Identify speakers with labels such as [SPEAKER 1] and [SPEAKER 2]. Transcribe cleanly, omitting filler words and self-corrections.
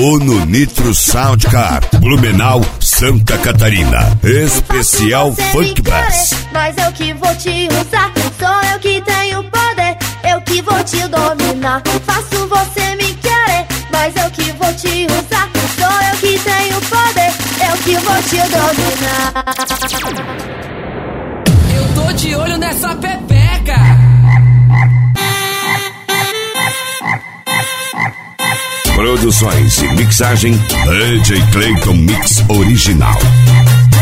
[SPEAKER 1] ou no Nitro Soundcar, Blumenau, Santa Catarina. Especial Funk Bass.
[SPEAKER 2] Mas eu que vou te usar, sou eu que tenho poder, eu que vou te dominar. Faço você me querer, mas eu que vou te usar, sou eu que tenho poder, eu que vou te dominar.
[SPEAKER 3] Eu tô de olho nessa pepeca.
[SPEAKER 1] Produções e mixagem DJ Clayton Mix Original.